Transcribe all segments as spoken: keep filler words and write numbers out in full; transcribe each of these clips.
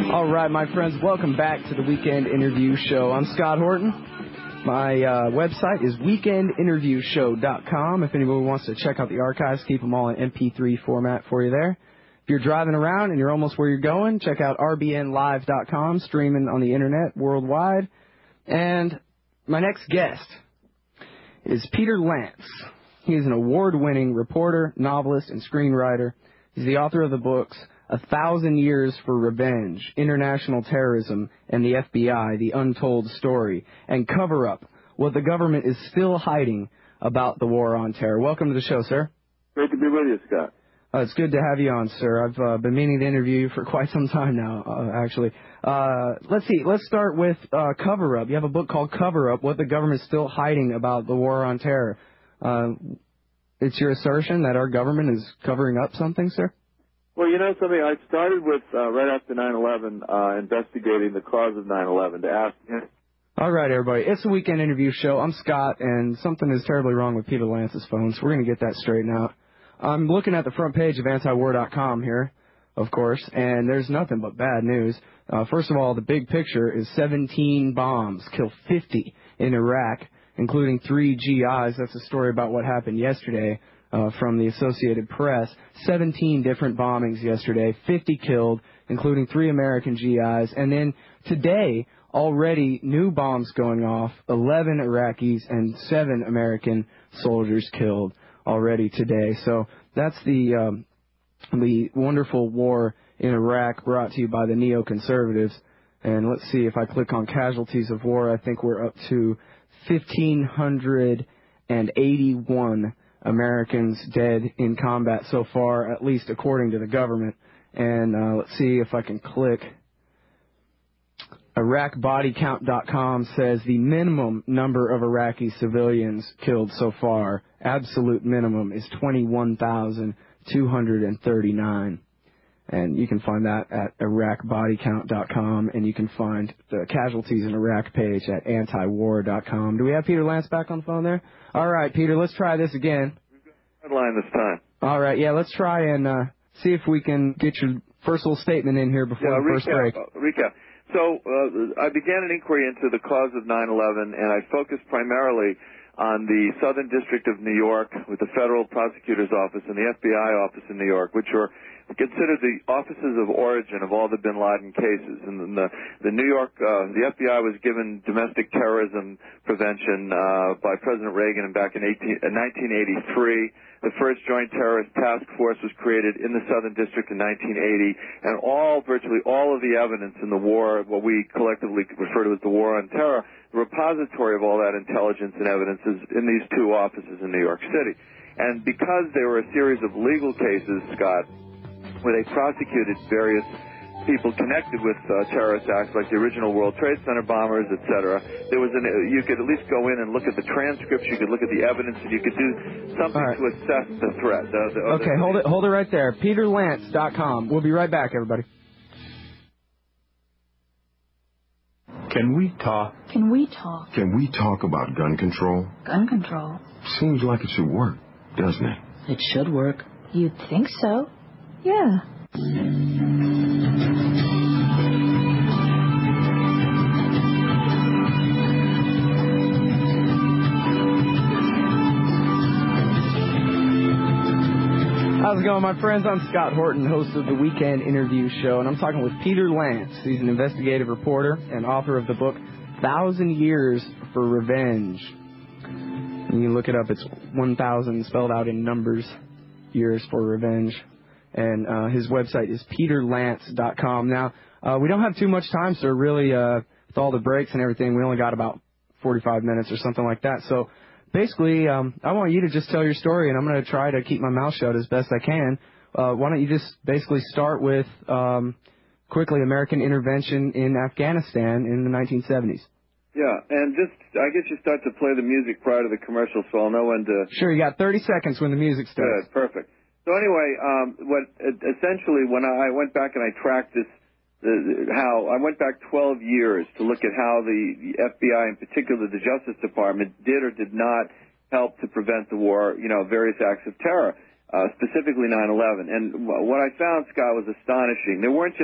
All right, my friends, welcome back to the Weekend Interview Show. I'm Scott Horton. My uh, website is weekend interview show dot com. If anybody wants to check out the archives, keep them all in M P three format for you there. If you're driving around and you're almost where you're going, check out R B N live dot com, streaming on the internet worldwide. And my next guest is Peter Lance. He is an award-winning reporter, novelist, and screenwriter. He's the author of the books A Thousand Years for Revenge, International Terrorism, and the F B I, The Untold Story, and Cover Up, What the Government is Still Hiding About the War on Terror. Welcome to the show, sir. Great to be with you, Scott. Uh, it's good to have you on, sir. I've uh, been meaning to interview you for quite some time now, uh, actually. Uh, let's see. Let's start with uh, Cover Up. You have a book called Cover Up, What the Government is Still Hiding About the War on Terror. Uh, it's your assertion that our government is covering up something, sir? Well, you know something, I started with, uh, right after nine eleven, uh, investigating the cause of nine eleven to ask... All right, everybody. It's a Weekend Interview Show. I'm Scott, and something is terribly wrong with Peter Lance's phone, so we're going to get that straightened out. I'm looking at the front page of anti war dot com here, of course, and there's nothing but bad news. Uh, first of all, the big picture is seventeen bombs kill fifty in Iraq, including three G Is. That's a story about what happened yesterday uh, from the Associated Press. seventeen different bombings yesterday, fifty killed, including three American G Is. And then today, already new bombs going off, eleven Iraqis and seven American soldiers killed already today. So that's the um, the wonderful war in Iraq brought to you by the neoconservatives. And let's see, if I click on casualties of war, I think we're up to one thousand five hundred eighty-one Americans dead in combat so far, at least according to the government. And uh, let's see if I can click. Iraq Body Count dot com says the minimum number of Iraqi civilians killed so far, absolute minimum, is twenty-one thousand two hundred thirty-nine. And you can find that at Iraq Body Count dot com, and you can find the casualties in Iraq page at anti war dot com. Do we have Peter Lance back on the phone there? All right, Peter, let's try this again. We've got a headline this time. All right, yeah, let's try and uh, see if we can get your first little statement in here before yeah, the first recap, break. Uh, recap. So uh, I began an inquiry into the cause of nine eleven, and I focused primarily on the Southern District of New York with the Federal Prosecutor's Office and the F B I office in New York, which are considered the offices of origin of all the bin Laden cases. And the, the New York, uh, the F B I was given domestic terrorism prevention uh, by President Reagan back in nineteen eighty-three. The first Joint Terrorist Task Force was created in the Southern District in nineteen eighty, and all, virtually all of the evidence in the war, what we collectively refer to as the War on Terror, the repository of all that intelligence and evidence is in these two offices in New York City. And because there were a series of legal cases, Scott, where they prosecuted various people connected with uh, terrorist acts like the original World Trade Center bombers, et cetera, there was an, uh, you could at least go in and look at the transcripts, you could look at the evidence, and you could do something right to assess the threat. The, the, okay, the, hold it, hold it right there. Peter Lance dot com. We'll be right back, everybody. Can we talk? Can we talk? Can we talk about gun control? Gun control? Seems like it should work, doesn't it? It should work. You'd think so. Yeah. How's it going, my friends? I'm Scott Horton, host of the Weekend Interview Show, and I'm talking with Peter Lance. He's an investigative reporter and author of the book Thousand Years for Revenge. And you can look it up. It's one thousand spelled out in numbers, years for revenge. And uh, his website is peter lance dot com. Now, uh, we don't have too much time, sir. Really, uh, with all the breaks and everything, we only got about forty-five minutes or something like that. So basically, um, I want you to just tell your story, and I'm going to try to keep my mouth shut as best I can. Uh, why don't you just basically start with, um, quickly, American intervention in Afghanistan in the nineteen seventies. Yeah, and just, I guess you start to play the music prior to the commercial, so I'll know when to... Sure, you got thirty seconds when the music starts. Good, perfect. So anyway, um, what essentially when I went back and I tracked this, the, how I went back twelve years to look at how the, the F B I, in particular the Justice Department, did or did not help to prevent the war, you know, various acts of terror, uh, specifically nine eleven. And what I found, Scott, was astonishing. There weren't just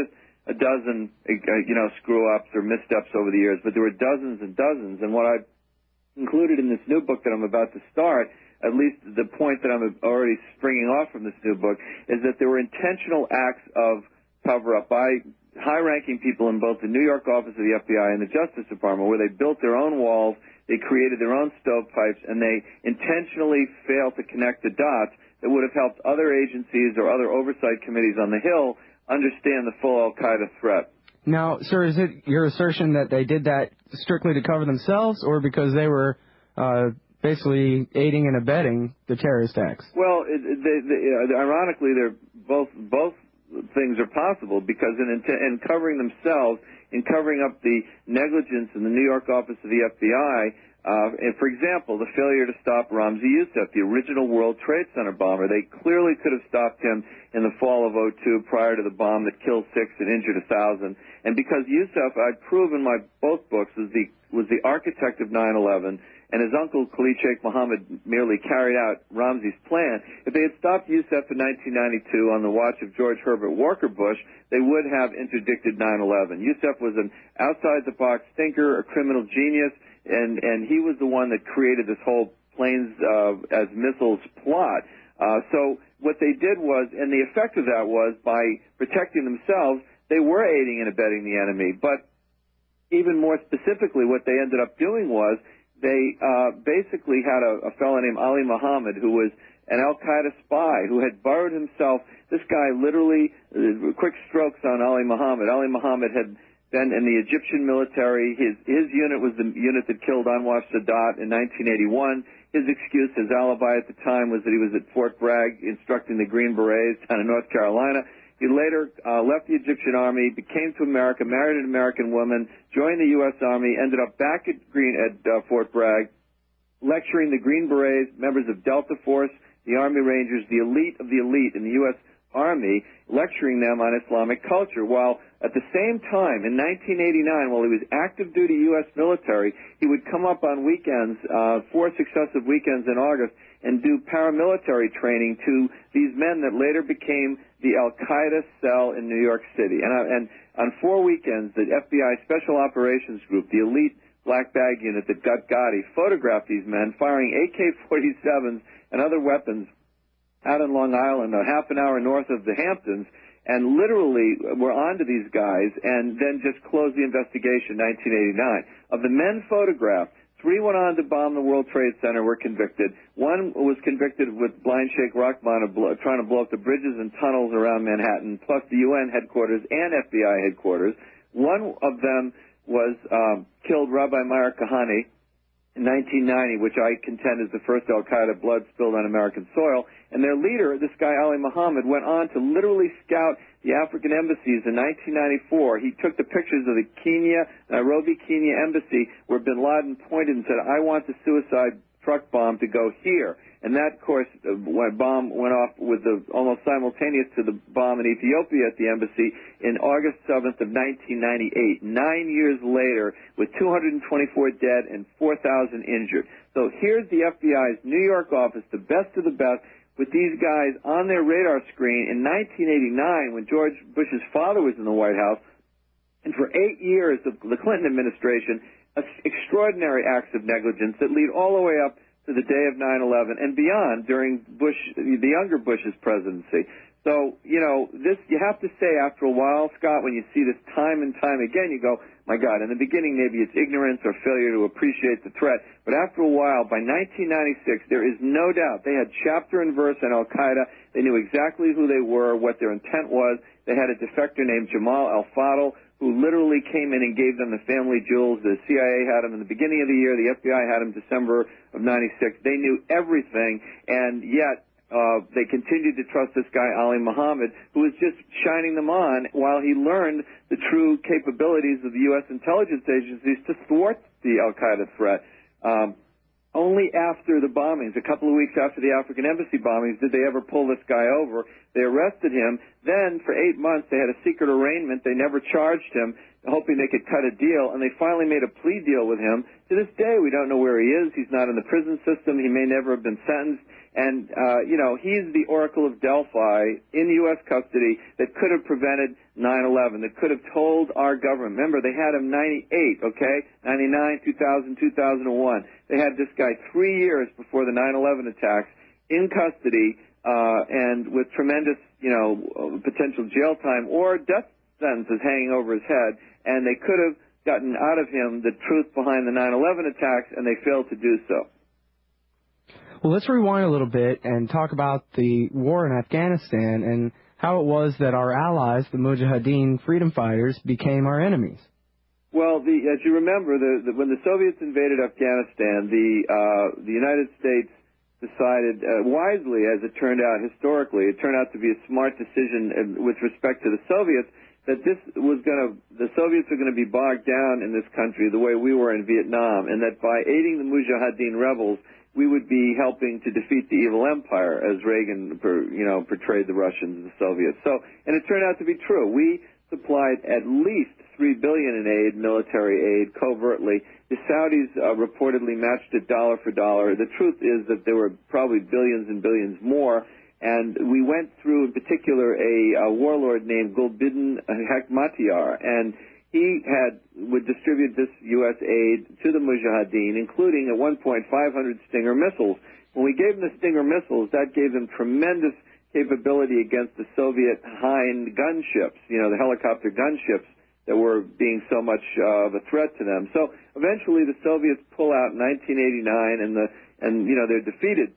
a dozen, uh, you know, screw-ups or missteps over the years, but there were dozens and dozens. And what I've included in this new book that I'm about to start, at least the point that I'm already springing off from this new book, is that there were intentional acts of cover-up by high-ranking people in both the New York office of the F B I and the Justice Department, where they built their own walls, they created their own stovepipes, and they intentionally failed to connect the dots that would have helped other agencies or other oversight committees on the Hill understand the full al-Qaeda threat. Now, sir, is it your assertion that they did that strictly to cover themselves or because they were uh, basically aiding and abetting the terrorist acts? Well, it, they, they, uh, ironically, they're both both things are possible because in, in covering themselves, in covering up the negligence in the New York office of the F B I, uh, and for example, the failure to stop Ramzi Youssef, the original World Trade Center bomber, they clearly could have stopped him in the fall of oh two prior to the bomb that killed six and injured a thousand. And because Youssef, I've proven in my both books, was the was the architect of nine eleven, and his uncle Khalid Sheikh Mohammed merely carried out Ramzi's plan. If they had stopped Youssef in nineteen ninety-two on the watch of George Herbert Walker Bush, they would have interdicted nine eleven. Youssef was an outside-the-box thinker, a criminal genius, and, and he was the one that created this whole planes uh, as missiles plot. Uh, so what they did was, and the effect of that was, by protecting themselves, they were aiding and abetting the enemy. But even more specifically, what they ended up doing was, they uh, basically had a, a fellow named Ali Muhammad who was an al-Qaeda spy who had burrowed himself. This guy literally, uh, quick strokes on Ali Muhammad. Ali Muhammad had been in the Egyptian military. His his unit was the unit that killed Anwar Sadat in nineteen eighty-one. His excuse, his alibi at the time, was that he was at Fort Bragg instructing the Green Berets down in North Carolina. He later uh, left the Egyptian army, became to America, married an American woman, joined the U S Army, ended up back at Green at uh, Fort Bragg, lecturing the Green Berets, members of Delta Force, the Army Rangers, the elite of the elite in the U S Army, lecturing them on Islamic culture, while at the same time, in nineteen eighty-nine, while he was active duty U S military, he would come up on weekends, uh, four successive weekends in August, and do paramilitary training to these men that later became the al-Qaeda cell in New York City. And, uh, and on four weekends, the F B I Special Operations Group, the elite black bag unit that got Gotti, photographed these men firing A K forty-sevens and other weapons out in Long Island, a half an hour north of the Hamptons, and literally were onto these guys and then just closed the investigation in nineteen eighty-nine. Of the men photographed, three went on to bomb the World Trade Center, were convicted. One was convicted with blind Sheikh Rahman of blow, trying to blow up the bridges and tunnels around Manhattan, plus the U N headquarters and F B I headquarters. One of them was um, killed, Rabbi Meir Kahane, in nineteen ninety, which I contend is the first al-Qaeda blood spilled on American soil. And their leader, this guy Ali Muhammad, went on to literally scout the African embassies in nineteen ninety-four. He took the pictures of the Kenya, Nairobi, Kenya embassy where bin Laden pointed and said, I want the suicide truck bomb to go here. And that, of course, uh, when bomb went off with the almost simultaneous to the bomb in Ethiopia at the embassy in August seventh of nineteen ninety-eight. Nine years later, with two hundred twenty-four dead and four thousand injured. So here's the F B I's New York office, the best of the best, with these guys on their radar screen in nineteen eighty-nine when George Bush's father was in the White House. And for eight years, the, the Clinton administration, extraordinary acts of negligence that lead all the way up to the day of nine eleven and beyond during Bush, the younger Bush's presidency. So, you know, this, you have to say after a while, Scott, when you see this time and time again, you go, my God, in the beginning maybe it's ignorance or failure to appreciate the threat. But after a while, by nineteen ninety-six, there is no doubt they had chapter and verse on al-Qaeda. They knew exactly who they were, what their intent was. They had a defector named Jamal al-Fadl who literally came in and gave them the family jewels. The C I A had him in the beginning of the year. The F B I had him December of ninety-six. They knew everything, and yet uh, they continued to trust this guy, Ali Muhammad, who was just shining them on while he learned the true capabilities of the U S intelligence agencies to thwart the al-Qaeda threat. Um, Only after the bombings, a couple of weeks after the African embassy bombings, did they ever pull this guy over. They arrested him. Then, for eight months, they had a secret arraignment. They never charged him, hoping they could cut a deal, and they finally made a plea deal with him. To this day, we don't know where he is. He's not in the prison system. He may never have been sentenced. And, uh, you know, he's the Oracle of Delphi in U S custody that could have prevented nine eleven, that could have told our government. Remember, they had him ninety-eight, okay, ninety-nine, two thousand, two thousand one. They had this guy three years before the nine eleven attacks in custody uh, and with tremendous, you know, potential jail time or death sentences hanging over his head, and they could have gotten out of him the truth behind the nine eleven attacks, and they failed to do so. Well, let's rewind a little bit and talk about the war in Afghanistan and how it was that our allies, the Mujahideen freedom fighters, became our enemies. Well, the, as you remember, the, the, when the Soviets invaded Afghanistan, the, uh, the United States decided, uh, wisely, as it turned out historically, it turned out to be a smart decision with respect to the Soviets, that this was going to, the Soviets were going to be bogged down in this country the way we were in Vietnam, and that by aiding the Mujahideen rebels, we would be helping to defeat the evil empire, as Reagan, you know, portrayed the Russians and the Soviets. So, and it turned out to be true. We supplied at least three billion dollars in aid, military aid, covertly. The Saudis uh, reportedly matched it dollar for dollar. The truth is that there were probably billions and billions more. And we went through, in particular, a, a warlord named Gulbuddin Hekmatyar, and he had would distribute this U S aid to the Mujahideen, including at one point five hundred Stinger missiles. When we gave them the Stinger missiles, that gave them tremendous capability against the Soviet Hind gunships, you know, the helicopter gunships that were being so much uh, of a threat to them. So eventually the Soviets pull out in nineteen eighty-nine, and the and you know they're defeated.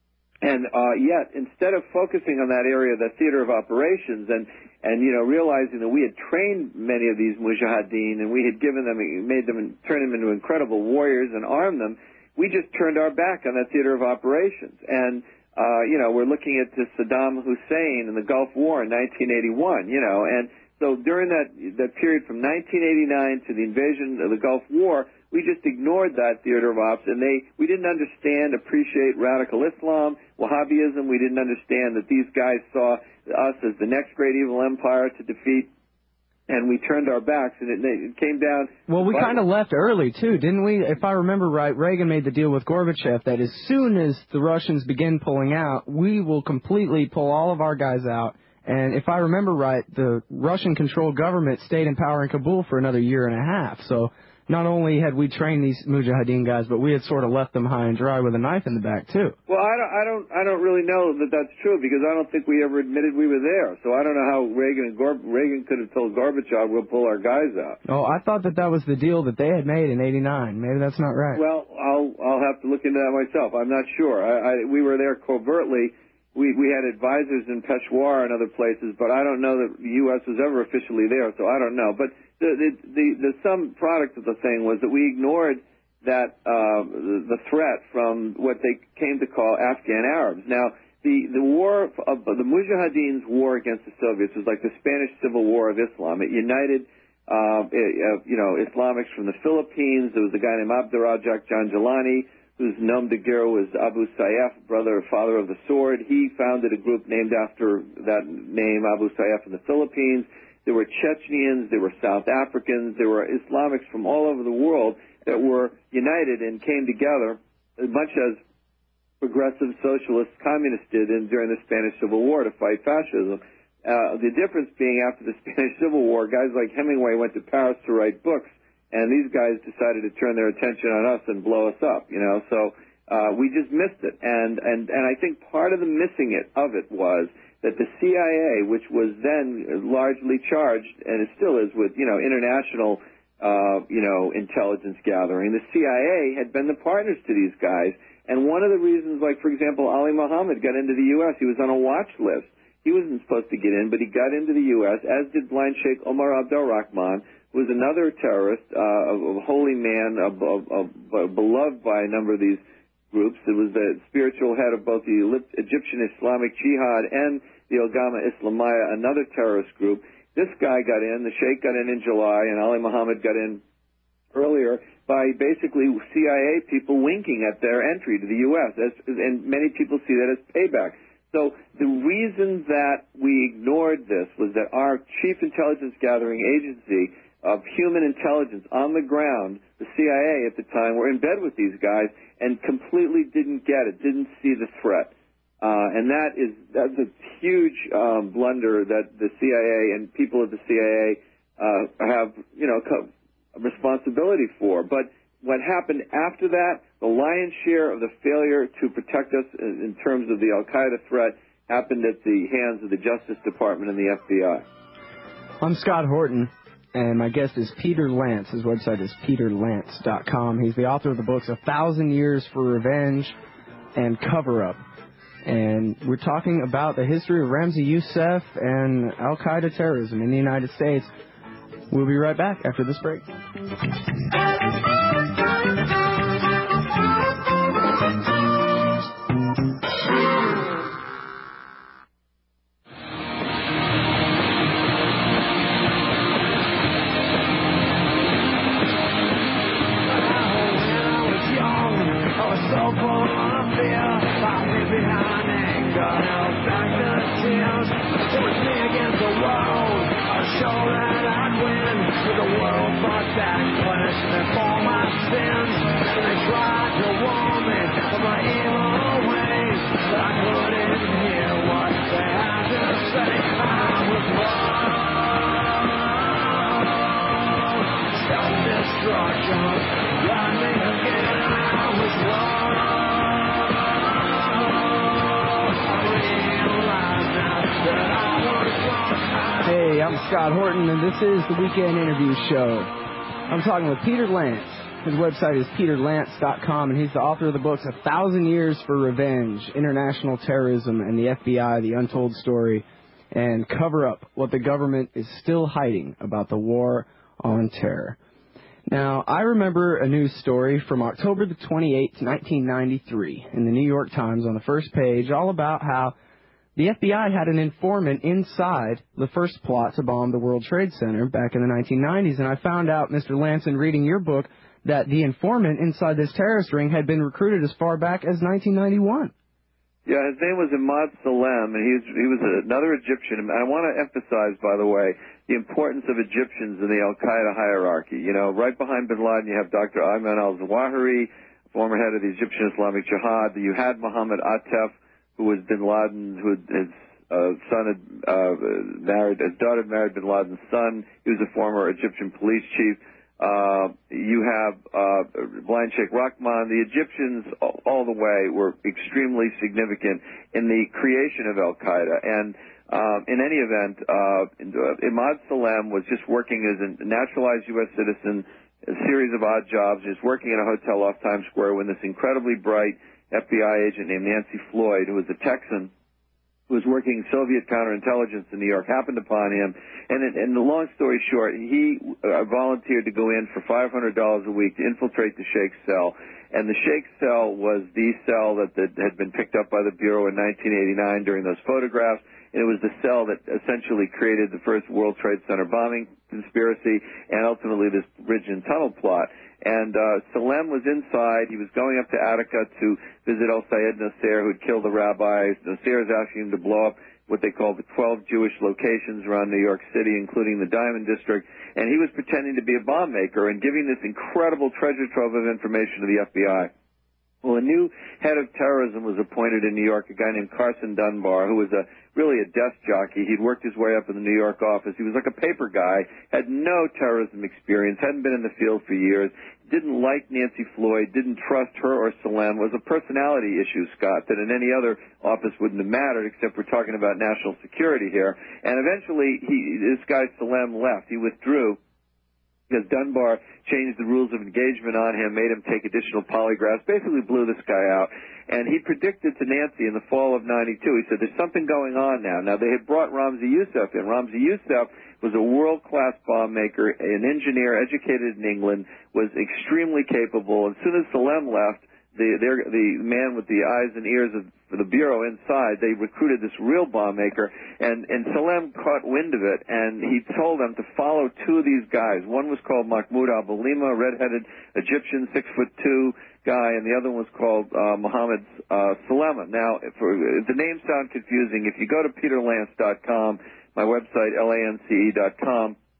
And uh, yet, instead of focusing on that area, the theater of operations, and, and you know, realizing that we had trained many of these mujahideen and we had given them, made them, turned them into incredible warriors and armed them, we just turned our back on that theater of operations. And, uh, you know, we're looking at this Saddam Hussein and the Gulf War in nineteen eighty-one, you know, and so during that, that period from nineteen eighty-nine to the invasion of the Gulf War, we just ignored that theater of ops, and they we didn't understand, appreciate radical Islam, Wahhabism. We didn't understand that these guys saw us as the next great evil empire to defeat, and we turned our backs, and it, it came down. Well, we kind of left early, too, didn't we? If I remember right, Reagan made the deal with Gorbachev that as soon as the Russians begin pulling out, we will completely pull all of our guys out. And if I remember right, the Russian-controlled government stayed in power in Kabul for another year and a half. So not only had we trained these Mujahideen guys, but we had sort of left them high and dry with a knife in the back, too. Well, I don't, I don't, I don't really know that that's true, because I don't think we ever admitted we were there. So I don't know how Reagan and Gor- Reagan could have told Gorbachev we'll pull our guys out. Oh, I thought that that was the deal that they had made in eighty-nine. Maybe that's not right. Well, I'll, I'll have to look into that myself. I'm not sure. I, I, we were there covertly. We, we had advisors in Peshawar and other places, but I don't know that the U S was ever officially there, so I don't know. But the, the, the, the some product of the thing was that we ignored that uh, the, the threat from what they came to call Afghan Arabs. Now, the, the war, of, the Mujahideen's war against the Soviets was like the Spanish Civil War of Islam. It united, uh, it, uh, you know, Islamics from the Philippines. There was a guy named Abdurrajak Janjalani, whose nom de guerre was Abu Sayyaf, brother or father of the sword. He founded a group named after that name, Abu Sayyaf, in the Philippines. There were Chechens, there were South Africans, there were Islamics from all over the world that were united and came together, as much as progressive socialist communists did in, during the Spanish Civil War to fight fascism. Uh, the difference being, after the Spanish Civil War, guys like Hemingway went to Paris to write books, and these guys decided to turn their attention on us and blow us up, you know. So uh, we just missed it. And, and, and I think part of the missing it of it was that the C I A, which was then largely charged, and it still is with, you know, international, uh, you know, intelligence gathering, the C I A had been the partners to these guys. And one of the reasons, like, for example, Ali Muhammad got into the U S, he was on a watch list. He wasn't supposed to get in, but he got into the U S, as did blind Sheikh Omar Abdul Rahman, was another terrorist, uh, a holy man, a, a, a, beloved by a number of these groups. It was the spiritual head of both the Egyptian Islamic Jihad and the Ogama Islamiyah, another terrorist group. This guy got in, the Sheikh got in in July, and Ali Muhammad got in earlier by basically C I A people winking at their entry to the U S, as, and many people see that as payback. So the reason that we ignored this was that our chief intelligence gathering agency of human intelligence on the ground, the C I A at the time, were in bed with these guys and completely didn't get it, didn't see the threat. Uh, and that is that's a huge um, blunder that the C I A and people at the C I A uh, have, you know, co- responsibility for. But what happened after that, the lion's share of the failure to protect us in, in terms of the Al-Qaeda threat happened at the hands of the Justice Department and the F B I. I'm Scott Horton, and my guest is Peter Lance. His website is peter lance dot com. He's the author of the books A Thousand Years for Revenge and Cover Up. And we're talking about the history of Ramzi Youssef and Al-Qaeda terrorism in the United States. We'll be right back after this break. Hey, I'm Scott Horton, and this is the Weekend Interview Show. I'm talking with Peter Lance. His website is peter lance dot com, and he's the author of the books A Thousand Years for Revenge, International Terrorism, and the F B I, The Untold Story, and Cover Up, What the Government is Still Hiding About the War on Terror. Now, I remember a news story from October the twenty-eighth, nineteen ninety-three, in the New York Times on the first page, all about how the F B I had an informant inside the first plot to bomb the World Trade Center back in the nineteen nineties. And I found out, Mister Lance, in reading your book, that the informant inside this terrorist ring had been recruited as far back as nineteen ninety-one. Yeah, his name was Ahmad Salem, and he's, he was another Egyptian. And I want to emphasize, by the way, the importance of Egyptians in the Al-Qaeda hierarchy. You know, right behind bin Laden, you have Doctor Ayman al-Zawahiri, former head of the Egyptian Islamic Jihad. You had Mohammed Atef, who was bin Laden, who his uh, son had uh, married, his daughter had married bin Laden's son. He was a former Egyptian police chief. Uh, you have uh, Blind Sheikh Rahman. The Egyptians, all, all the way, were extremely significant in the creation of Al-Qaeda. And uh, in any event, uh, Ahmad Salem was just working as a naturalized U S citizen, a series of odd jobs, just working in a hotel off Times Square when this incredibly bright F B I agent named Nancy Floyd, who was a Texan, who was working Soviet counterintelligence in New York, happened upon him. And, in, and the long story short, he uh, volunteered to go in for five hundred dollars a week to infiltrate the Sheikh's cell. And the Sheikh's cell was the cell that, that had been picked up by the Bureau in nineteen eighty-nine during those photographs. And it was the cell that essentially created the first World Trade Center bombing conspiracy and ultimately this bridge and tunnel plot. And uh, Salem was inside. He was going up to Attica to visit El-Sayed Nasser, who'd killed the rabbis. Nasser is asking him to blow up what they call the twelve Jewish locations around New York City, including the Diamond District. And he was pretending to be a bomb maker and giving this incredible treasure trove of information to the F B I. Well, a new head of terrorism was appointed in New York, a guy named Carson Dunbar, who was a really a desk jockey. He'd worked his way up in the New York office. He was like a paper guy, had no terrorism experience, hadn't been in the field for years, didn't like Nancy Floyd, didn't trust her or Salem. Was a personality issue, Scott, that in any other office wouldn't have mattered, except we're talking about national security here. And eventually, he, this guy Salem left. He withdrew because Dunbar changed the rules of engagement on him, made him take additional polygraphs, basically blew this guy out. And he predicted to Nancy in the fall of ninety-two, he said, there's something going on now. Now, they had brought Ramzi Youssef in. Ramzi Youssef was a world-class bomb maker, an engineer, educated in England, was extremely capable. As soon as Salem left, the, the man with the eyes and ears of the Bureau inside, they recruited this real bomb maker, and, and Salem caught wind of it, and he told them to follow two of these guys. One was called Mahmoud Abulima, a red-headed Egyptian, six-foot-two guy, and the other one was called uh, Mohammed uh, Salema. Now, if, if the names sound confusing, if you go to peter lance dot com, my website, L A N C E dot com,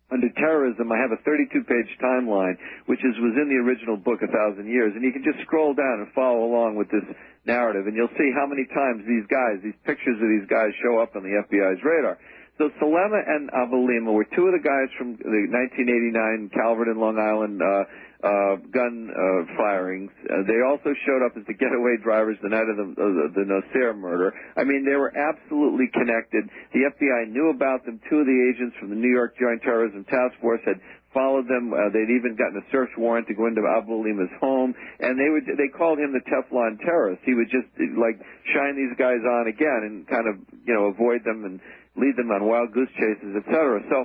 under terrorism, I have a thirty-two page timeline, which is was in the original book, A Thousand Years, and you can just scroll down and follow along with this narrative, and you'll see how many times these guys, these pictures of these guys show up on the F B I's radar. So Salema and Abu Lima were two of the guys from the nineteen eighty-nine Calverton, Long Island uh, uh, gun uh, firings. Uh, they also showed up as the getaway drivers the night of the, uh, the Nasir murder. I mean, they were absolutely connected. The F B I knew about them. Two of the agents from the New York Joint Terrorism Task Force had followed them. Uh, they'd even gotten a search warrant to go into Abu Lima's home, and they would they called him the Teflon terrorist. He would just like shine these guys on again and kind of you know avoid them and lead them on wild goose chases, et cetera. So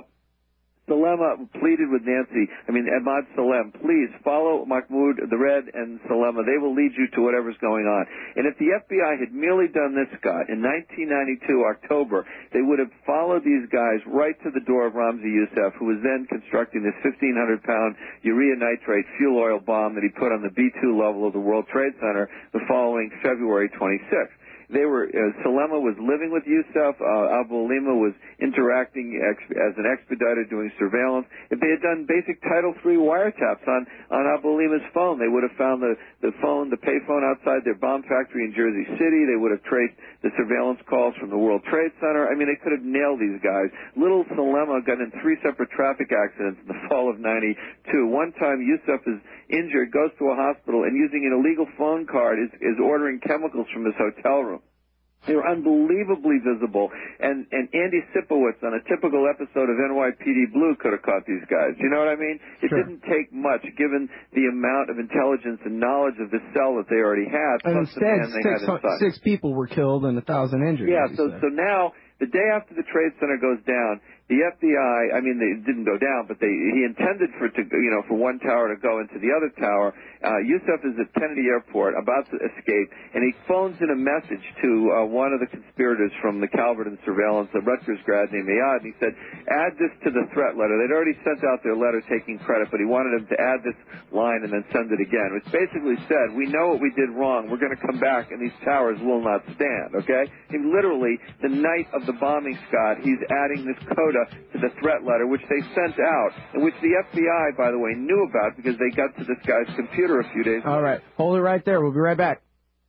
Salema pleaded with Nancy, I mean Ahmad Salem, please follow Mahmoud the Red and Salema. They will lead you to whatever's going on. And if the F B I had merely done this, Scott, in nineteen ninety-two, October, they would have followed these guys right to the door of Ramzi Youssef, who was then constructing this fifteen hundred pound urea nitrate fuel oil bomb that he put on the B two level of the World Trade Center the following February twenty-sixth. They were, uh, Salema was living with Youssef, uh, Abu Lima was interacting ex- as an expediter doing surveillance. If they had done basic Title three wiretaps on, on Abu Lima's phone, they would have found the, the phone, the payphone outside their bomb factory in Jersey City. They would have traced the surveillance calls from the World Trade Center. I mean, they could have nailed these guys. Little Salema got in three separate traffic accidents in the fall of ninety-two. One time, Youssef is injured, goes to a hospital, and using an illegal phone card is, is ordering chemicals from his hotel room. They were unbelievably visible, and, and Andy Sipowicz on a typical episode of N Y P D Blue could have caught these guys. You know what I mean? It sure. didn't take much, given the amount of intelligence and knowledge of the cell that they already had. And plus the instead, man they six, had inside. six people were killed and a thousand injured. Yeah, as you so said. so now, the day after the Trade Center goes down, the F B I, I mean, they didn't go down, but they he intended for it to, you know, for one tower to go into the other tower. Uh, Youssef is at Kennedy Airport, about to escape, and he phones in a message to uh, one of the conspirators from the Calverton surveillance, a Rutgers grad named Ayad, and he said, add this to the threat letter. They'd already sent out their letter taking credit, but he wanted him to add this line and then send it again, which basically said, we know what we did wrong. We're going to come back, and these towers will not stand, okay? He literally, the night of the bombing, Scott, he's adding this coda to the threat letter, which they sent out, and which the F B I, by the way, knew about because they got to this guy's computer a few days later. All right. Hold it right there. We'll be right back.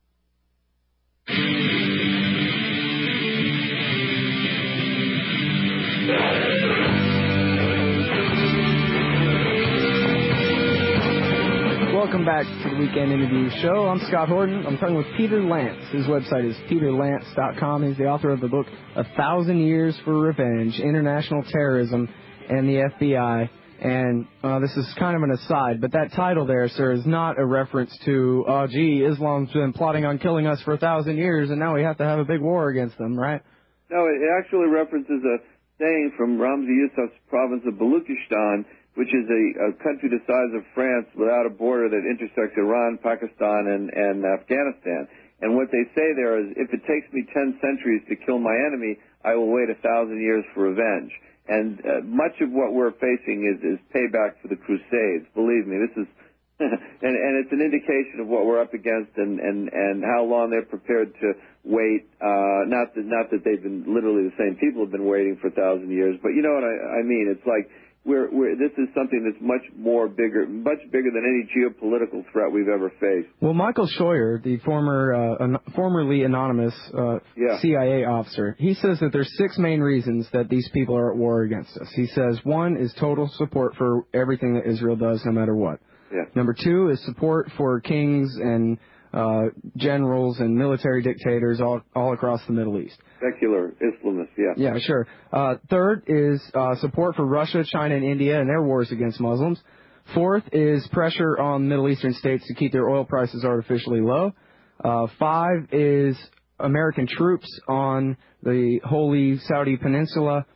Welcome back to the Weekend Interview Show. I'm Scott Horton. I'm talking with Peter Lance. His website is peter lance dot com. He's the author of the book A Thousand Years for Revenge, International Terrorism and the F B I. And uh, this is kind of an aside, but that title there, sir, is not a reference to, oh, gee, Islam's been plotting on killing us for a thousand years, and now we have to have a big war against them, right? No, it actually references a saying from Ramzi Youssef's province of Baluchistan, which is a, a country the size of France without a border that intersects Iran, Pakistan, and, and Afghanistan. And what they say there is, if it takes me ten centuries to kill my enemy, I will wait a thousand years for revenge. And uh, much of what we're facing is, is payback for the Crusades. Believe me, this is, and, and it's an indication of what we're up against and, and, and how long they're prepared to wait. Uh, not that not that they've been literally the same people have been waiting for a thousand years, but you know what I, I mean. It's like we're, we're this is something that's much more bigger, much bigger than any geopolitical threat we've ever faced. Well, Michael Scheuer, the former, uh, an, formerly anonymous uh, yeah. C I A officer, he says that there's six main reasons that these people are at war against us. He says one is total support for everything that Israel does, no matter what. Yeah. Number two is support for kings and uh, generals and military dictators all, all across the Middle East. Secular Islamists, yeah. Yeah, sure. Uh, third is uh, support for Russia, China, and India and their wars against Muslims. Fourth is pressure on Middle Eastern states to keep their oil prices artificially low. Uh, five is American troops on the holy Saudi peninsula.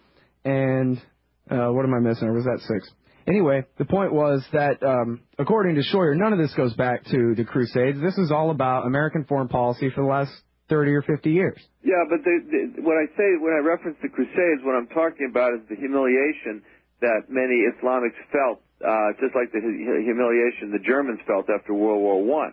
And uh, what am I missing? Or was that six? Anyway, the point was that, um, according to Scheuer, none of this goes back to the Crusades. This is all about American foreign policy for the last thirty or fifty years. Yeah, but they, they, when I say, when I reference the Crusades, what I'm talking about is the humiliation that many Islamics felt, uh, just like the humiliation the Germans felt after World War One.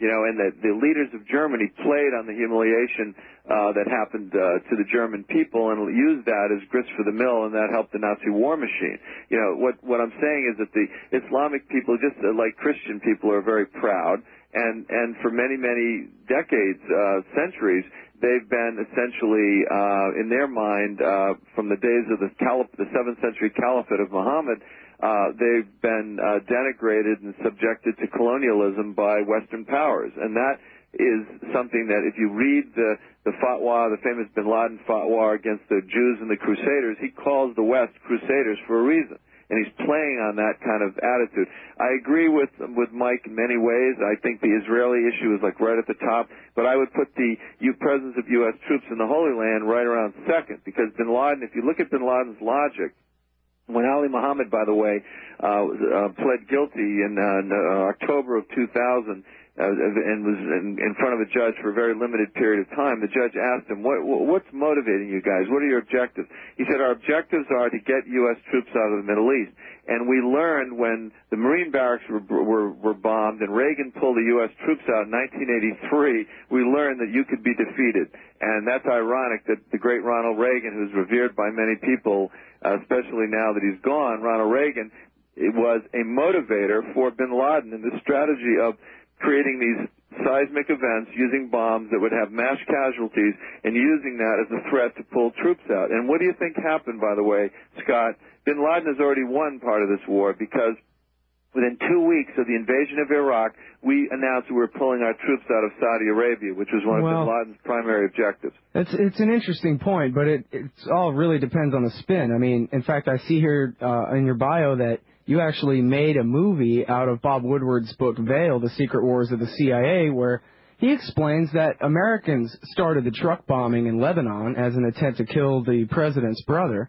You know, and that the leaders of Germany played on the humiliation uh, that happened uh, to the German people and used that as grist for the mill, and that helped the Nazi war machine. You know, what what I'm saying is that the Islamic people, just like Christian people, are very proud, and and for many many decades, uh, centuries, they've been essentially uh, in their mind uh, from the days of the caliph- the seventh century caliphate of Muhammad. Uh, they've been uh, denigrated and subjected to colonialism by Western powers, and that is something that if you read the, the fatwa, the famous Bin Laden fatwa against the Jews and the Crusaders, he calls the West Crusaders for a reason, and he's playing on that kind of attitude. I agree with with Mike in many ways. I think the Israeli issue is like right at the top, but I would put the U presence of U S troops in the Holy Land right around second, because Bin Laden, if you look at Bin Laden's logic, when Ali Muhammad, by the way, uh, uh, pled guilty in uh, October of two thousand uh, and was in, in front of a judge for a very limited period of time, the judge asked him, what, what's motivating you guys? What are your objectives? He said, our objectives are to get U S troops out of the Middle East. And we learned when the Marine barracks were, were, were bombed and Reagan pulled the U S troops out in nineteen eighty-three, we learned that you could be defeated. And that's ironic that the great Ronald Reagan, who's revered by many people, uh, especially now that he's gone, Ronald Reagan, it was a motivator for Bin Laden in the strategy of creating these seismic events using bombs that would have mass casualties and using that as a threat to pull troops out. And what do you think happened, by the way, Scott? Bin Laden has already won part of this war, because within two weeks of the invasion of Iraq, we announced we were pulling our troops out of Saudi Arabia, which was one of well, Bin Laden's primary objectives. It's it's an interesting point, but it it's all really depends on the spin. I mean, in fact, I see here uh, in your bio that you actually made a movie out of Bob Woodward's book Veil, The Secret Wars of the C I A, where he explains that Americans started the truck bombing in Lebanon as an attempt to kill the president's brother,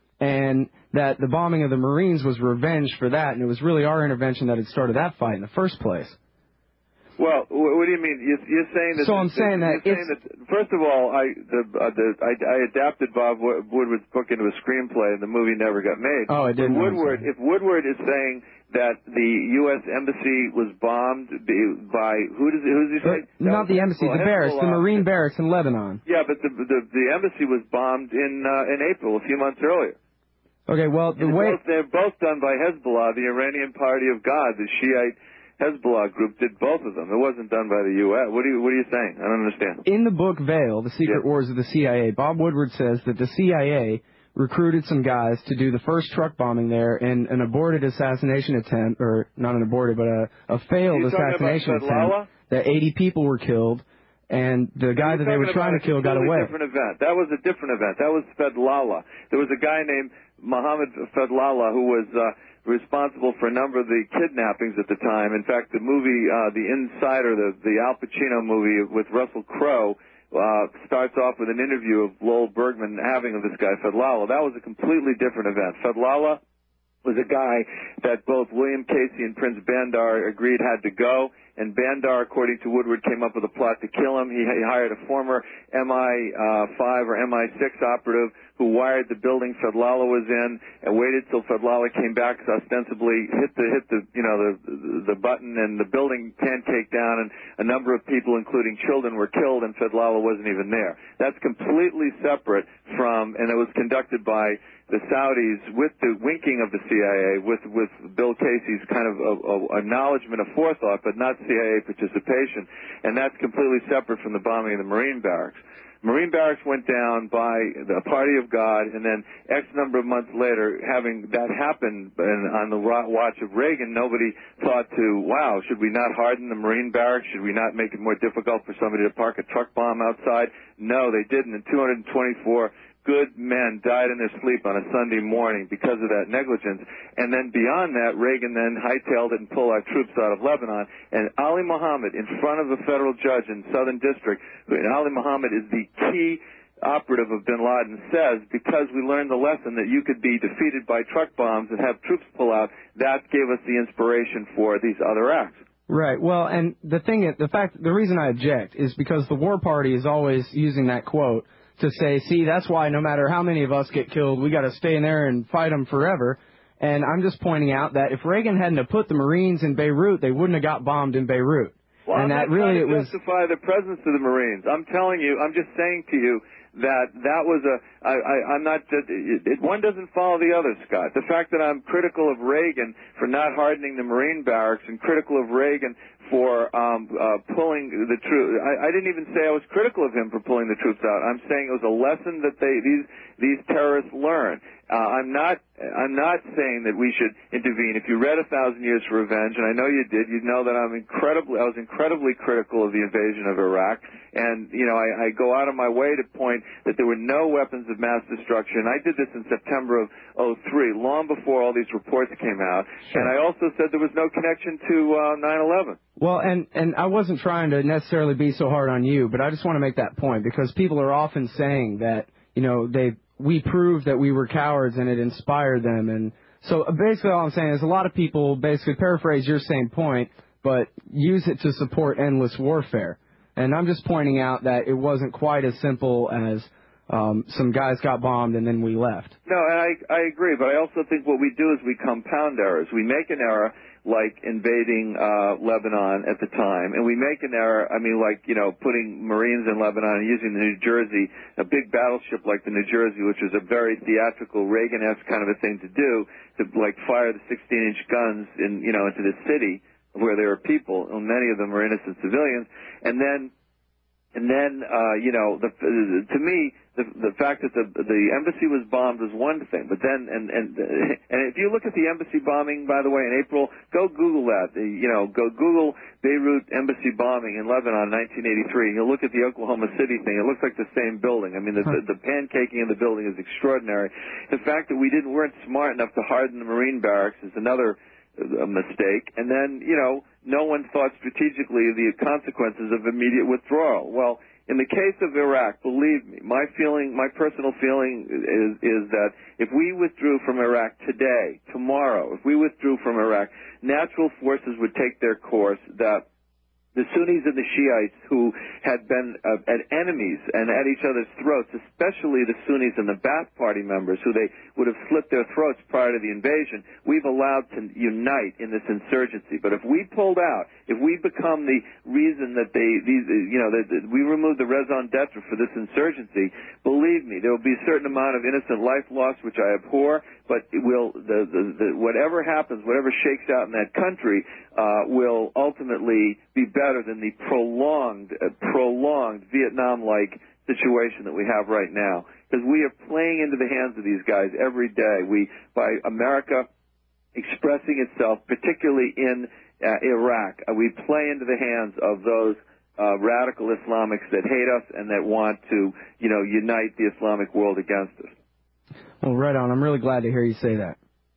and that the bombing of the Marines was revenge for that, and it was really our intervention that had started that fight in the first place. Well, what do you mean? You're, you're saying that... So I'm saying that... Saying that first of all, I the, uh, the I, I adapted Bob Woodward's book into a screenplay, and the movie never got made. Oh, it didn't. Woodward, if Woodward is saying that the U S embassy was bombed by... Who does who's he saying? Not the embassy, the barracks, the Marine barracks in Lebanon. Yeah, but the the, the embassy was bombed in uh, in April, a few months earlier. Okay, well, the and way... Both, they're both done by Hezbollah, the Iranian Party of God, the Shiite Hezbollah group did both of them. It wasn't done by the U S. What are you What are you saying? I don't understand. In the book Veil, The Secret yeah. Wars of the C I A, Bob Woodward says that the C I A recruited some guys to do the first truck bombing there in an aborted assassination attempt, or not an aborted, but a, a failed assassination attempt. That eighty people were killed, and the guy that they were trying to kill got away. Different event. That was a different event. That was Fedlallah. There was a guy named Mohammed Fedlallah who was uh, responsible for a number of the kidnappings at the time. In fact, the movie, uh, The Insider, the, the Al Pacino movie with Russell Crowe, uh, starts off with an interview of Lowell Bergman having of this guy, Fedlallah. That was a completely different event. Fedlallah was a guy that both William Casey and Prince Bandar agreed had to go, and Bandar, according to Woodward, came up with a plot to kill him. He, he hired a former M I five or M I six operative who wired the building Fedlallah was in and waited till Fedlallah came back, ostensibly hit the hit the you know the the button, and the building pancaked down, and a number of people, including children, were killed, and Fedlallah wasn't even there. That's completely separate from, and it was conducted by the Saudis with the winking of the C I A, with with Bill Casey's kind of a, a acknowledgement of forethought, but not C I A participation, and that's completely separate from the bombing of the Marine barracks. Marine barracks went down by the Party of God, and then X number of months later, having that happen and on the watch of Reagan, nobody thought to, wow, should we not harden the Marine barracks? Should we not make it more difficult for somebody to park a truck bomb outside? No, they didn't, and two hundred twenty-four good men died in their sleep on a Sunday morning because of that negligence. And then beyond that, Reagan then hightailed it and pulled our troops out of Lebanon. And Ali Muhammad, in front of a federal judge in Southern District, and Ali Muhammad is the key operative of Bin Laden, says, because we learned the lesson that you could be defeated by truck bombs and have troops pull out, that gave us the inspiration for these other acts. Right. Well, and the thing is, the fact, the reason I object is because the war party is always using that quote to say, see, that's why no matter how many of us get killed, we got to stay in there and fight them forever. And I'm just pointing out that if Reagan hadn't have put the Marines in Beirut, they wouldn't have got bombed in Beirut. Well, and I'm that not really trying to it was. justify the presence of the Marines. I'm telling you, I'm just saying to you that that was a. I, I, I'm not. It, it, one doesn't follow the other, Scott. The fact that I'm critical of Reagan for not hardening the Marine barracks and critical of Reagan for um, uh, pulling the troops. I, I didn't even say I was critical of him for pulling the troops out. I'm saying it was a lesson that they these these terrorists learned. Uh, I'm not. I'm not saying that we should intervene. If you read A Thousand Years for Revenge, and I know you did, you'd know that I'm incredibly. I was incredibly critical of the invasion of Iraq, and you know I, I go out of my way to point that there were no weapons of mass destruction. I did this in September of oh three, long before all these reports came out, Sure. and I also said there was no connection to uh, nine eleven. Well, and, and I wasn't trying to necessarily be so hard on you, but I just want to make that point because people are often saying that, you know, they we proved that we were cowards and it inspired them. And so basically all I'm saying is a lot of people basically paraphrase your same point, but use it to support endless warfare. And I'm just pointing out that it wasn't quite as simple as um, some guys got bombed and then we left. No, and I, I agree, but I also think what we do is we compound errors. We make an error like invading uh, Lebanon at the time, and we make an error, I mean, like, you know, putting Marines in Lebanon and using the New Jersey, a big battleship like the New Jersey, which is a very theatrical, Reagan-esque kind of a thing to do, to, like, fire the sixteen-inch guns in, you know, into the city where there are people, and many of them are innocent civilians, and then And then, uh, you know, the, to me, the, the fact that the, the embassy was bombed was one thing. But then, and, and, and if you look at the embassy bombing, by the way, in April, go Google that. You know, go Google Beirut embassy bombing in Lebanon in nineteen eighty-three. You'll look at the Oklahoma City thing. It looks like the same building. I mean, the, the, the pancaking in the building is extraordinary. The fact that we didn't, weren't smart enough to harden the Marine barracks is another a mistake. And then, you know, no one thought strategically of the consequences of immediate withdrawal. Well, in the case of Iraq, believe me, my feeling, my personal feeling is, is that if we withdrew from Iraq today, tomorrow, if we withdrew from Iraq, natural forces would take their course that the Sunnis and the Shiites who had been uh, at enemies and at each other's throats, especially the Sunnis and the Ba'ath Party members who they would have slit their throats prior to the invasion, we've allowed to unite in this insurgency. But if we pulled out, if we become the reason that they, these, you know, that, that we remove the raison d'etre for this insurgency, believe me, there will be a certain amount of innocent life lost, which I abhor, but it will, the, the, the, whatever happens, whatever shakes out in that country, uh, will ultimately be better than the prolonged, uh, prolonged Vietnam-like situation that we have right now. Because we are playing into the hands of these guys every day. We, by America expressing itself, particularly in uh, Iraq, uh, we play into the hands of those uh, radical Islamics that hate us and that want to, you know, unite the Islamic world against us. Well, right on. I'm really glad to hear you say that.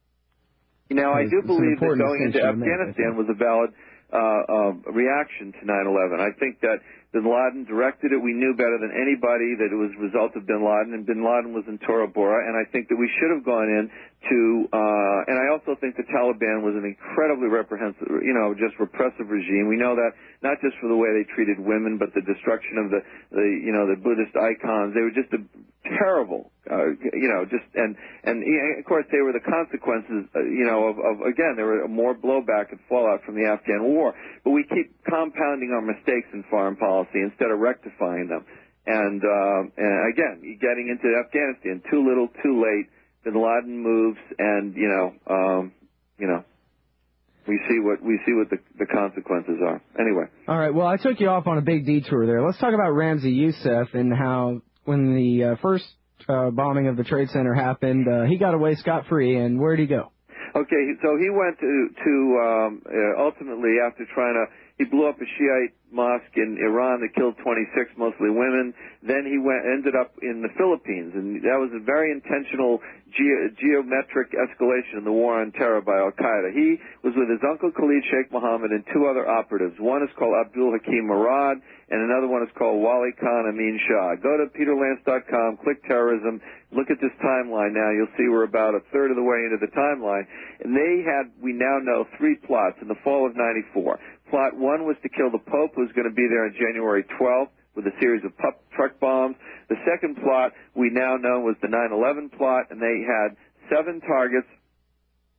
Now, I do It's believe that going into distinction to make, Afghanistan was a valid uh, uh, reaction to nine eleven. I think that Bin Laden directed it. We knew better than anybody that it was a result of Bin Laden, and Bin Laden was in Tora Bora, and I think that we should have gone in to, uh, and I also think the Taliban was an incredibly reprehensible, you know, just repressive regime. We know that not just for the way they treated women, but the destruction of the, the you know, the Buddhist icons. They were just a terrible, uh, you know, just, and, and of course they were the consequences, uh, you know, of, of, again, there were more blowback and fallout from the Afghan war, but we keep compounding our mistakes in foreign policy instead of rectifying them. And, uh, and again, getting into Afghanistan, too little, too late. Bin Laden moves, and you know, um, you know, we see what we see what the, the consequences are. Anyway. All right. Well, I took you off on a big detour there. Let's talk about Ramzi Youssef and how when the uh, first uh, bombing of the Trade Center happened, uh, he got away scot-free. And where'd he go? Okay, so he went to, to um, uh, ultimately, after trying to, he blew up a Shiite mosque in Iran that killed twenty-six, mostly women. Then he went, ended up in the Philippines, and that was a very intentional ge- geometric escalation in the war on terror by Al-Qaeda. He was with his uncle Khalid Sheikh Mohammed and two other operatives. One is called Abdul Hakim Murad, and another one is called Wali Khan Amin Shah. Go to peter lance dot com, click terrorism, look at this timeline now. You'll see we're about a third of the way into the timeline. And they had, we now know, three plots in the fall of ninety-four. Plot one was to kill the Pope, who was going to be there on January twelfth with a series of pup, truck bombs. The second plot we now know was the nine eleven plot, and they had seven targets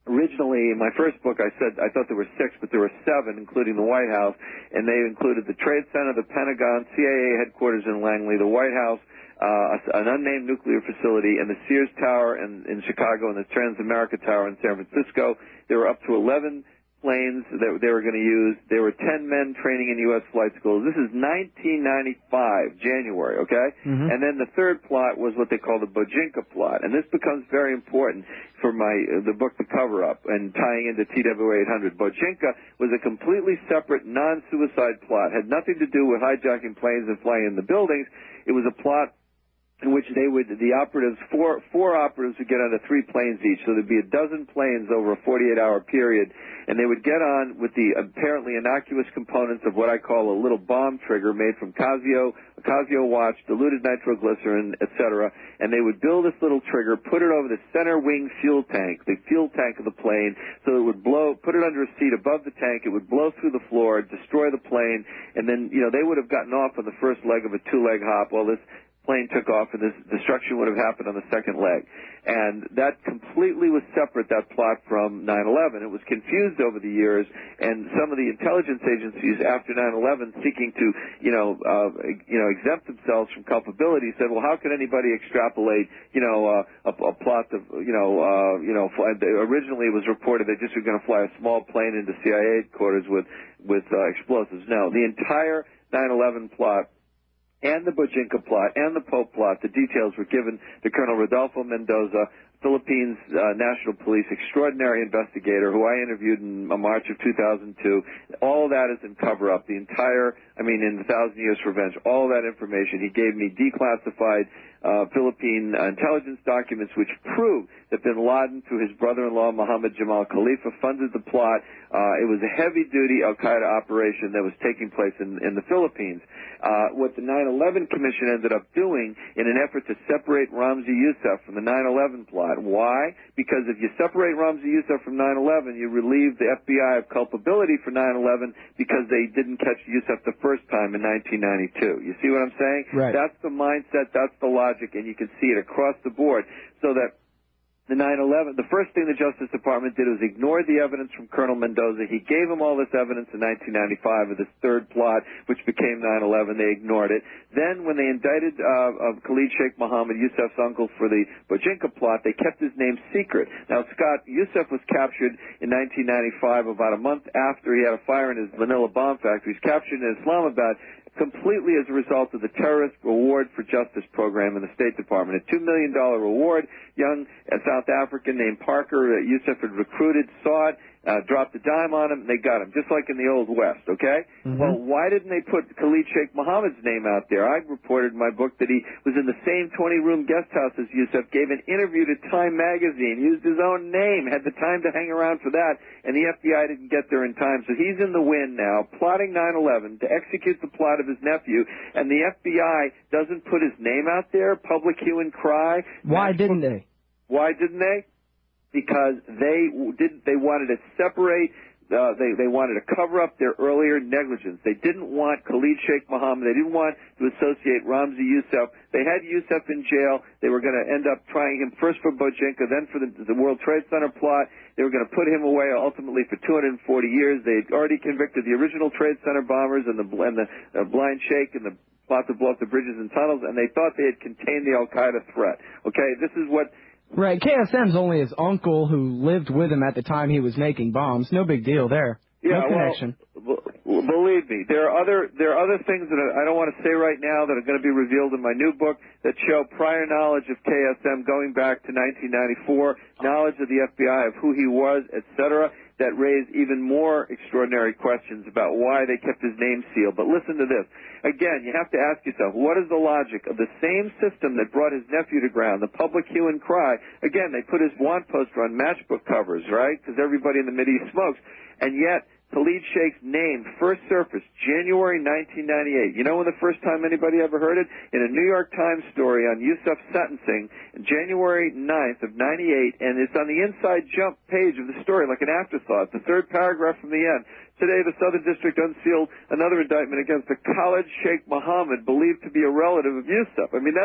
Originally, in my first book, I said I thought there were six, but there were seven, including the White House, and they included the Trade Center, the Pentagon, C I A headquarters in Langley, the White House, uh, an unnamed nuclear facility, and the Sears Tower in, in Chicago and the Transamerica Tower in San Francisco. There were up to eleven planes that they were going to use. There were ten men training in U S flight schools. This is nineteen ninety-five, January, okay? Mm-hmm. And then the third plot was what they call the Bojinka plot. And this becomes very important for my uh, the book to cover up and tying into T W A eight hundred. Bojinka was a completely separate, non-suicide plot. Had nothing to do with hijacking planes and flying in the buildings. It was a plot in which they would, the operatives, four, four operatives would get onto three planes each, so there'd be a dozen planes over a forty-eight hour period, and they would get on with the apparently innocuous components of what I call a little bomb trigger made from Casio, a Casio watch, diluted nitroglycerin, et cetera, and they would build this little trigger, put it over the center wing fuel tank, the fuel tank of the plane, so it would blow, put it under a seat above the tank, it would blow through the floor, destroy the plane, and then, you know, they would have gotten off on the first leg of a two-leg hop while this plane took off, and this destruction would have happened on the second leg. And that completely was separate, that plot, from nine eleven. It was confused over the years, and some of the intelligence agencies after nine eleven, seeking to, you know, uh, you know, exempt themselves from culpability, said, well, how can anybody extrapolate, you know, uh, a, a plot of, you know, uh, you know, fly, originally it was reported they just were going to fly a small plane into C I A headquarters with, with uh, explosives. No, the entire nine eleven plot and the Bojinka plot, and the Pope plot, the details were given to Colonel Rodolfo Mendoza, Philippines uh, National Police extraordinary investigator, who I interviewed in uh, March of two thousand two. All that is in cover-up. The entire, I mean, in A Thousand Years for Revenge, all that information. He gave me declassified uh, Philippine uh, intelligence documents which prove that bin Laden, through his brother-in-law Mohammed Jamal Khalifa, funded the plot. Uh, it was a heavy-duty al-Qaeda operation that was taking place in, in the Philippines. Uh, what the nine eleven Commission ended up doing in an effort to separate Ramzi Youssef from the nine eleven plot. Why? Because if you separate Ramzi Youssef from nine eleven, you relieve the F B I of culpability for nine eleven because they didn't catch Youssef the first time in nineteen ninety-two. You see what I'm saying? Right. That's the mindset, that's the logic, and you can see it across the board. So that the nine eleven, the first thing the Justice Department did was ignore the evidence from Colonel Mendoza. He gave them all this evidence in nineteen ninety-five of this third plot, which became nine eleven. They ignored it. Then when they indicted uh, of Khalid Sheikh Mohammed, Youssef's uncle, for the Bojinka plot, they kept his name secret. Now, Scott, Youssef was captured in nineteen ninety-five, about a month after he had a fire in his Manila bomb factory. He was captured in Islamabad completely as a result of the Terrorist Reward for Justice program in the State Department. A two million dollars reward. Young uh, South African named Parker, uh, Youssef had recruited, saw it, uh, dropped a dime on him, and they got him, just like in the Old West, okay? Mm-hmm. Well, why didn't they put Khalid Sheikh Mohammed's name out there? I reported in my book that he was in the same twenty-room guest house as Youssef, gave an interview to Time magazine, used his own name, had the time to hang around for that, and the F B I didn't get there in time. So he's in the wind now, plotting nine eleven to execute the plot of his nephew, and the F B I doesn't put his name out there, public hue and cry. Why didn't they? Why didn't they? Because they didn't. They wanted to separate. Uh, they they wanted to cover up their earlier negligence. They didn't want Khalid Sheikh Mohammed. They didn't want to associate Ramzi Youssef. They had Youssef in jail. They were going to end up trying him first for Bojinka, then for the, the World Trade Center plot. They were going to put him away ultimately for two hundred forty years. They had already convicted the original Trade Center bombers and the and the uh, Blind Sheikh and the plot to blow up the bridges and tunnels, and they thought they had contained the Al-Qaeda threat. Okay, this is what. Right, K S M's only his uncle who lived with him at the time he was making bombs. No big deal there. Yeah, no connection. Well, believe me, there are other there are other things that I don't want to say right now that are going to be revealed in my new book that show prior knowledge of K S M going back to nineteen ninety-four, knowledge of the F B I of who he was, et cetera, that raise even more extraordinary questions about why they kept his name sealed. But listen to this. Again, you have to ask yourself, what is the logic of the same system that brought his nephew to ground, the public hue and cry? Again, they put his want poster on matchbook covers, right, because everybody in the Mideast smokes. And yet, Khalid Sheikh's name first surfaced January nineteen ninety-eight. You know when the first time anybody ever heard it? In a New York Times story on Youssef's sentencing, January ninth of ninety-eight, and it's on the inside jump page of the story, like an afterthought, the third paragraph from the end. Today, the Southern District unsealed another indictment against a Khalid Sheikh Mohammed, believed to be a relative of Youssef. I mean, that's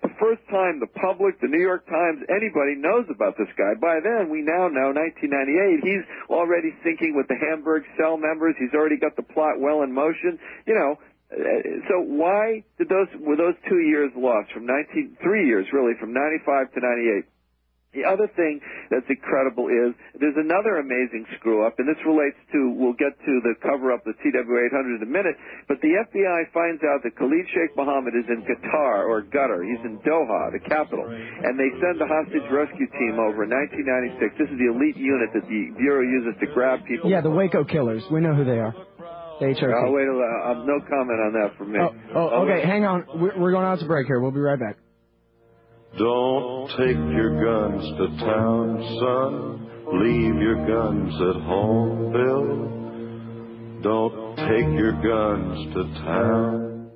the first time the public, the New York Times, anybody knows about this guy. By then, we now know, nineteen ninety-eight, he's already syncing with the Hamburg cell members. He's already got the plot well in motion. You know, so why did those were those two years lost from nineteen three years really from ninety-five to ninety-eight? The other thing that's incredible is there's another amazing screw-up, and this relates to, we'll get to the cover-up of the T W eight hundred in a minute, but the F B I finds out that Khalid Sheikh Mohammed is in Qatar, or Qatar. He's in Doha, the capital, and they send the hostage rescue team over in nineteen ninety-six. This is the elite unit that the Bureau uses to grab people. Yeah, the Waco killers. We know who they are. The H R T. I'll wait, uh, no comment on that from me. Oh, oh okay, hang on. We're, we're going out to break here. We'll be right back. Don't take your guns to town, son. Leave your guns at home, Bill. Don't take your guns to town.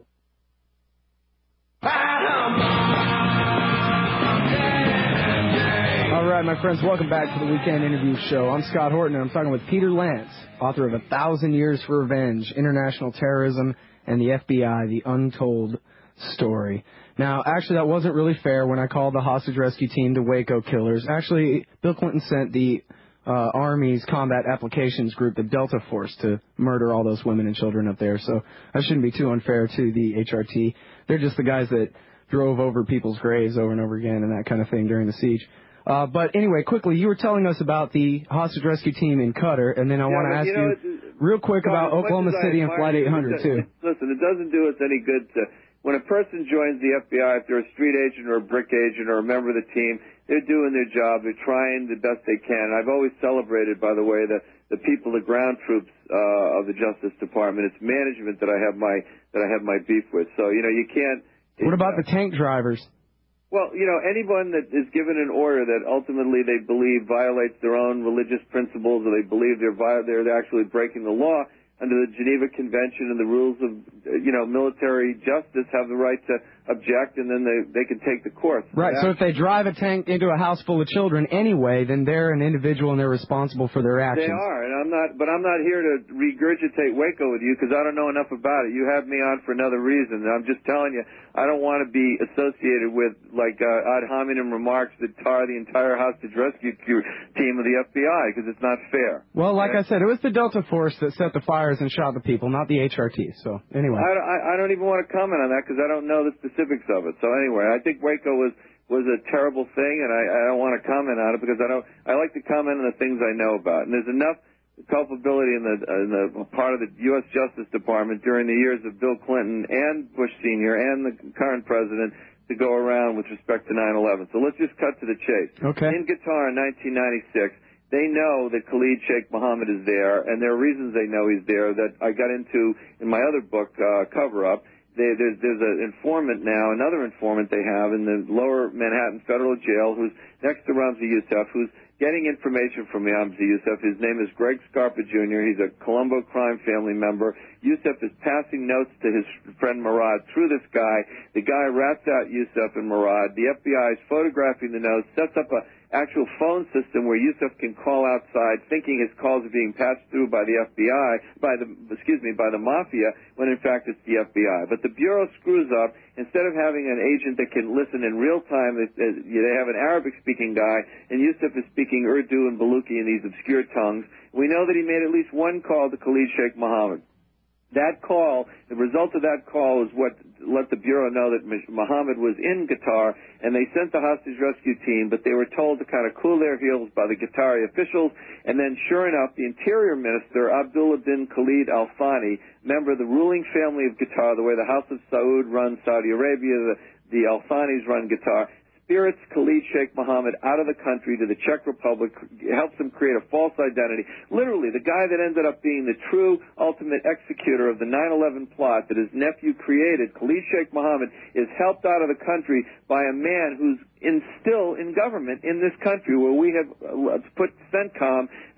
All right, my friends, welcome back to the Weekend Interview Show. I'm Scott Horton, and I'm talking with Peter Lance, author of A Thousand Years for Revenge, International Terrorism, and the F B I, The Untold Story. Now, actually, that wasn't really fair when I called the hostage rescue team the Waco killers. Actually, Bill Clinton sent the uh, Army's Combat Applications Group, the Delta Force, to murder all those women and children up there. So I shouldn't be too unfair to the H R T. They're just the guys that drove over people's graves over and over again and that kind of thing during the siege. Uh, but anyway, quickly, you were telling us about the hostage rescue team in Qatar, and then I yeah, want to ask you, know, you real quick about Oklahoma City and Flight eight hundred, too. Listen, it doesn't do us any good to... When a person joins the F B I, if they're a street agent or a brick agent or a member of the team, they're doing their job. They're trying the best they can. I've always celebrated, by the way, the, the people, the ground troops uh, of the Justice Department. It's management that I have my that I have my beef with. So, you know, you can't... What about uh, the tank drivers? Well, you know, anyone that is given an order that ultimately they believe violates their own religious principles, or they believe they're vi- they're actually breaking the law under the Geneva Convention and the rules of, you know, military justice, have the right to object, and then they they can take the course. Right, so if they drive a tank into a house full of children anyway, then they're an individual and they're responsible for their actions. They are, and I'm not, but I'm not here to regurgitate Waco with you because I don't know enough about it. You have me on for another reason, and I'm just telling you, I don't want to be associated with, like, uh, ad hominem remarks that tar the entire hostage rescue team of the F B I, because it's not fair. Well, like okay? I said, it was the Delta Force that set the fires and shot the people, not the H R T, so anyway. I, I, I don't even want to comment on that because I don't know the specifics of it. So anyway, I think Waco was was a terrible thing, and I, I don't want to comment on it because I don't. I like to comment on the things I know about, and there's enough culpability in the in the part of the U S Justice Department during the years of Bill Clinton and Bush Senior and the current president to go around with respect to nine eleven. So let's just cut to the chase. Okay. In Qatar in nineteen ninety-six, they know that Khalid Sheikh Mohammed is there, and there are reasons they know he's there that I got into in my other book, uh, Cover Up. They, there's, there's an informant now, another informant they have in the lower Manhattan Federal Jail who's next to Ramzi Youssef, who's getting information from Ramzi Youssef. His name is Greg Scarpa Junior He's a Colombo crime family member. Youssef is passing notes to his friend Murad through this guy. The guy rats out Youssef and Murad. The F B I is photographing the notes, sets up a actual phone system where Youssef can call outside thinking his calls are being passed through by the F B I, by the, excuse me, by the mafia, when in fact it's the F B I. But the Bureau screws up. Instead of having an agent that can listen in real time, they have an Arabic-speaking guy, and Youssef is speaking Urdu and Baluchi in these obscure tongues. We know that he made at least one call to Khalid Sheikh Mohammed. That call, the result of that call is what let the Bureau know that Mohammed was in Qatar, and they sent the hostage rescue team, but they were told to kind of cool their heels by the Qatari officials, and then sure enough, the Interior Minister, Abdullah bin Khalid Al Thani, member of the ruling family of Qatar, the way the House of Saud runs Saudi Arabia, the, the Al Thanis run Qatar, spirits Khalid Sheikh Mohammed out of the country to the Czech Republic, helps him create a false identity. Literally, the guy that ended up being the true ultimate executor of the nine eleven plot that his nephew created, Khalid Sheikh Mohammed, is helped out of the country by a man who's in, still in government in this country where we have uh, put CENTCOM,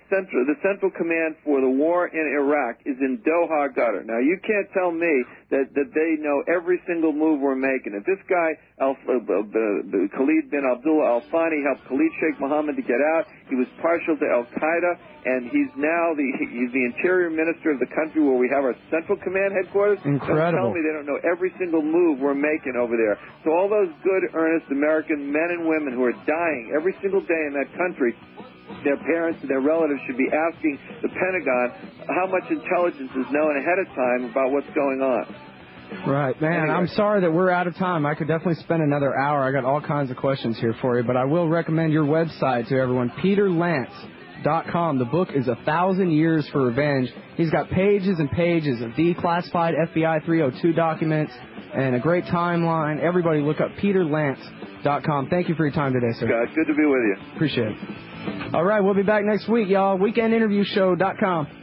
central, the central command for the war in Iraq is in Doha, Qatar. Now, you can't tell me that, that they know every single move we're making. If this guy, Al, uh, uh, Khalid bin Abdullah al-Thani, helped Khalid Sheikh Mohammed to get out, he was partial to al-Qaeda, and he's now the he's the interior minister of the country where we have our central command headquarters. Incredible. Don't tell me they don't know every single move we're making over there. So all those good, earnest American men and women who are dying every single day in that country, their parents and their relatives should be asking the Pentagon how much intelligence is known ahead of time about what's going on. Right, man, anyway. I'm sorry that we're out of time. I could definitely spend another hour. I got all kinds of questions here for you, but I will recommend your website to everyone, peter lance dot com. The book is A Thousand Years for Revenge. He's got pages and pages of declassified F B I three oh two documents and a great timeline. Everybody look up peter lance dot com. Thank you for your time today, sir. God, good to be with you. Appreciate it. All right, we'll be back next week, y'all. weekend interview show dot com.